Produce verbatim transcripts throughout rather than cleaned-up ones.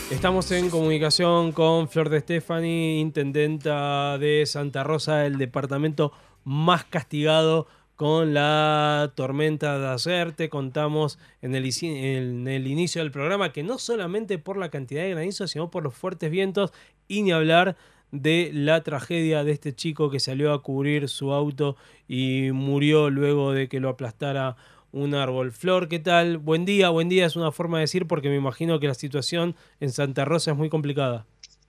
Estamos en comunicación con Flor de Stefani, intendenta de Santa Rosa, el departamento más castigado con la tormenta de ayer. Te contamos en el, en el inicio del programa que no solamente por la cantidad de granizo, sino por los fuertes vientos, y ni hablar de la tragedia de este chico que salió a cubrir su auto y murió luego de que lo aplastara un árbol. Flor, ¿qué tal? Buen día, buen día es una forma de decir porque me imagino que la situación en Santa Rosa es muy complicada.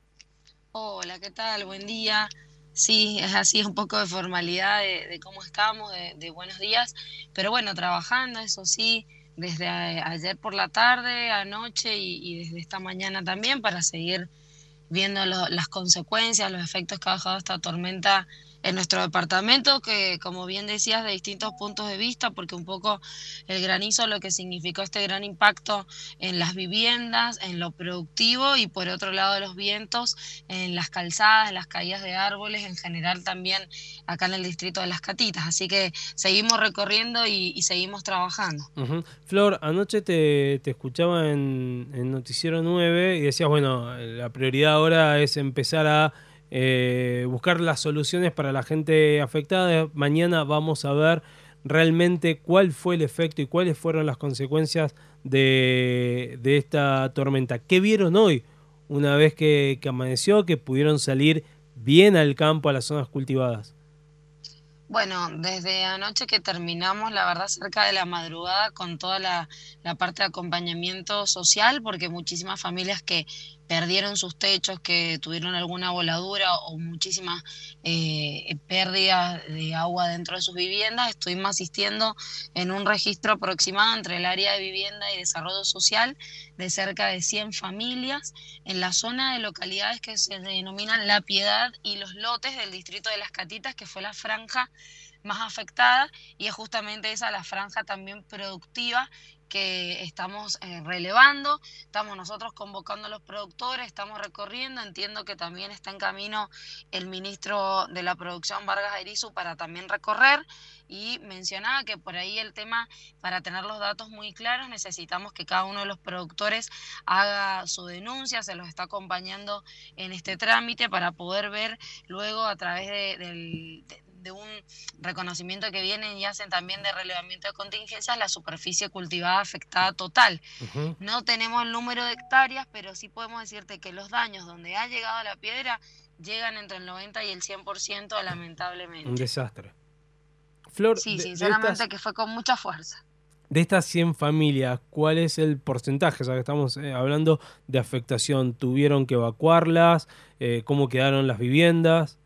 Hola, ¿qué tal? Buen día. Sí, es así, es un poco de formalidad de, de cómo estamos, de, de buenos días, pero bueno, trabajando, eso sí, desde a- ayer por la tarde, anoche y, y desde esta mañana también para seguir viendo lo- las consecuencias, los efectos que ha dejado esta tormenta en nuestro departamento, que como bien decías, de distintos puntos de vista, porque un poco el granizo, lo que significó este gran impacto en las viviendas, en lo productivo, y por otro lado los vientos, en las calzadas, en las caídas de árboles, en general también acá en el distrito de Las Catitas. Así que seguimos recorriendo y, y seguimos trabajando. Ujú. Flor, anoche te, te escuchaba en, en Noticiero nueve y decías, bueno, la prioridad ahora es empezar a eh, buscar las soluciones para la gente afectada. Mañana vamos a ver realmente cuál fue el efecto y cuáles fueron las consecuencias de, de esta tormenta. ¿Qué vieron hoy una vez que, que amaneció, que pudieron salir bien al campo, a las zonas cultivadas? Bueno, desde anoche que terminamos, la verdad, cerca de la madrugada, con toda la, la parte de acompañamiento social, porque muchísimas familias que perdieron sus techos, que tuvieron alguna voladura o muchísimas eh, pérdidas de agua dentro de sus viviendas, estuvimos asistiendo en un registro aproximado entre el área de vivienda y desarrollo social de cerca de cien familias en la zona de localidades que se denominan La Piedad y Los Lotes del distrito de Las Catitas, que fue la franja más afectada, y es justamente esa la franja también productiva que estamos eh, relevando. Estamos nosotros convocando a los productores, estamos recorriendo, entiendo que también está en camino el ministro de la Producción, Vargas Ayrizu, para también recorrer, y mencionaba que por ahí el tema, para tener los datos muy claros, necesitamos que cada uno de los productores haga su denuncia, se los está acompañando en este trámite para poder ver luego a través de, del, de, de un reconocimiento que vienen y hacen también de relevamiento de contingencias, la superficie cultivada afectada total. Ujú. No tenemos el número de hectáreas, pero sí podemos decirte que los daños donde ha llegado la piedra llegan entre el noventa y el cien por ciento, Un lamentablemente. desastre. Flor, Sí, de, de sinceramente estas que fue con mucha fuerza. De estas cien familias, ¿cuál es el porcentaje? O sea, que estamos eh, hablando de afectación. ¿Tuvieron que evacuarlas? Eh, ¿Cómo quedaron las viviendas?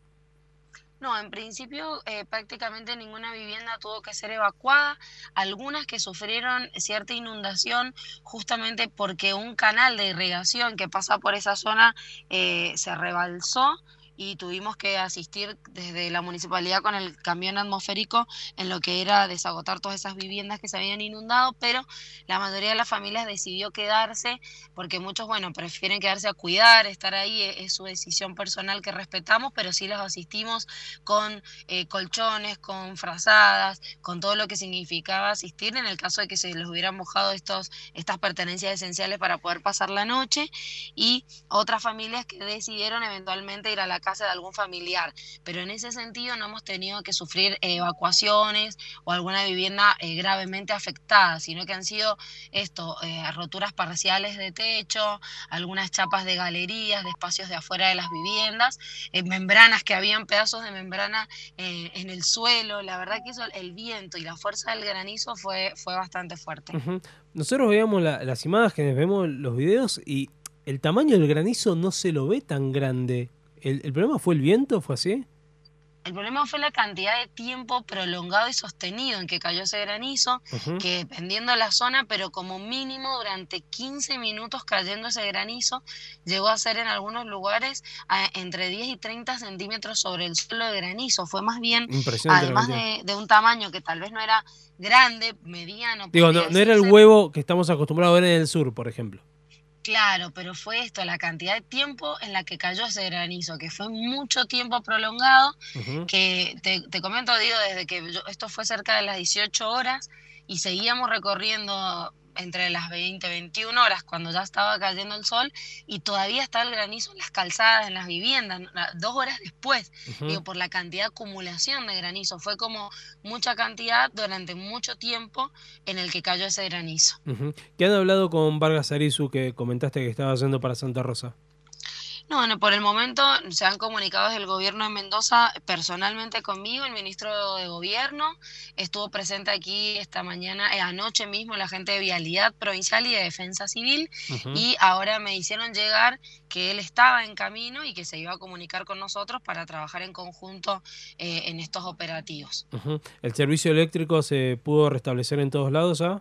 No, en principio eh, prácticamente ninguna vivienda tuvo que ser evacuada, algunas que sufrieron cierta inundación justamente porque un canal de irrigación que pasa por esa zona eh, se rebalsó, y tuvimos que asistir desde la municipalidad con el camión atmosférico en lo que era desagotar todas esas viviendas que se habían inundado, pero la mayoría de las familias decidió quedarse porque muchos, bueno, prefieren quedarse a cuidar, estar ahí, es, es su decisión personal que respetamos, pero sí los asistimos con eh, colchones, con frazadas, con todo lo que significaba asistir en el caso de que se les hubieran mojado estos, estas pertenencias esenciales para poder pasar la noche, y otras familias que decidieron eventualmente ir a la casa de algún familiar. Pero en ese sentido no hemos tenido que sufrir eh, evacuaciones o alguna vivienda eh, gravemente afectada, sino que han sido esto, eh, roturas parciales de techo, algunas chapas de galerías, de espacios de afuera de las viviendas, eh, membranas que habían pedazos de membrana eh, en el suelo. La verdad que eso, el viento y la fuerza del granizo fue, fue bastante fuerte. Ujú. Nosotros veíamos la- las imágenes, vemos los videos y el tamaño del granizo no se lo ve tan grande. ¿El, el problema fue el viento? ¿Fue así? El problema fue la cantidad de tiempo prolongado y sostenido en que cayó ese granizo, Ujú. que dependiendo de la zona, pero como mínimo durante quince minutos cayendo ese granizo, llegó a ser en algunos lugares a, entre diez y treinta centímetros sobre el suelo de granizo. Fue más bien, Impresionante la además cantidad. de, de un tamaño que tal vez no era grande, mediano Digo, podría no, no era el decirse. huevo que estamos acostumbrados a ver en el sur, por ejemplo. Claro, pero fue esto, la cantidad de tiempo en la que cayó ese granizo, que fue mucho tiempo prolongado, Ujú. que te, te comento, digo, desde que yo- esto fue cerca de las dieciocho horas y seguíamos recorriendo entre las veinte, veintiuna horas, cuando ya estaba cayendo el sol, y todavía está el granizo en las calzadas, en las viviendas, ¿no? Dos horas después, Ujú. digo, por la cantidad de acumulación de granizo. Fue como mucha cantidad durante mucho tiempo en el que cayó ese granizo. Ujú. ¿Qué han hablado con Vargas Arizu, que comentaste que estaba yendo para Santa Rosa? No, bueno, por el momento se han comunicado desde el gobierno de Mendoza personalmente conmigo, el ministro de Gobierno estuvo presente aquí esta mañana, eh, anoche mismo la gente de Vialidad Provincial y de Defensa Civil, Ujú. y ahora me hicieron llegar que él estaba en camino y que se iba a comunicar con nosotros para trabajar en conjunto eh, en estos operativos. Ujú. ¿El servicio eléctrico se pudo restablecer en todos lados ya?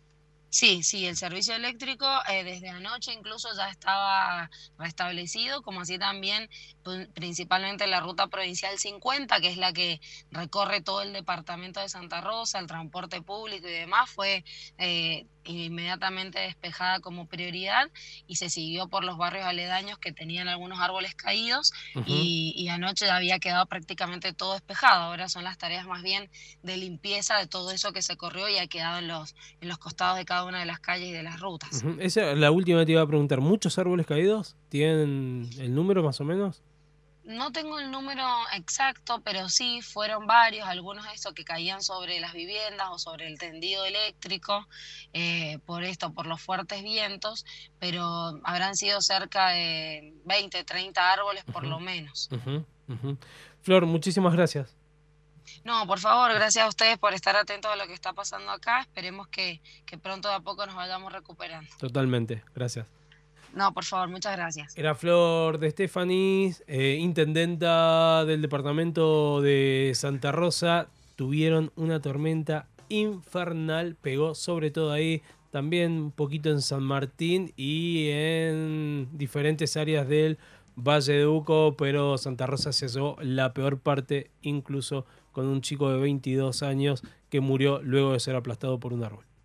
Sí, sí, el servicio eléctrico eh, desde anoche incluso ya estaba restablecido, como así también pu- principalmente la ruta provincial cincuenta, que es la que recorre todo el departamento de Santa Rosa, el transporte público y demás, fue eh, inmediatamente despejada como prioridad y se siguió por los barrios aledaños que tenían algunos árboles caídos Ujú. y, y anoche ya había quedado prácticamente todo despejado. Ahora son las tareas más bien de limpieza de todo eso que se corrió y ha quedado en los en los costados de cada una de las calles y de las rutas. Ujú. Esa, la última te iba a preguntar, ¿muchos árboles caídos? ¿Tienen el número más o menos? No tengo el número exacto, pero sí fueron varios, algunos de esos que caían sobre las viviendas o sobre el tendido eléctrico, eh, por esto, por los fuertes vientos, pero habrán sido cerca de veinte, treinta árboles por Ujú, lo menos. ujú, ujú. Flor, muchísimas gracias. No, por favor, gracias a ustedes por estar atentos a lo que está pasando acá. Esperemos que, que pronto de a poco nos vayamos recuperando. Totalmente, gracias. No, por favor, muchas gracias. Era Flor de Stefani, eh, intendenta del departamento de Santa Rosa. Tuvieron una tormenta infernal, pegó sobre todo ahí, también un poquito en San Martín y en diferentes áreas del Valle de Uco, pero Santa Rosa se llevó la peor parte, incluso con un chico de veintidós años que murió luego de ser aplastado por un árbol.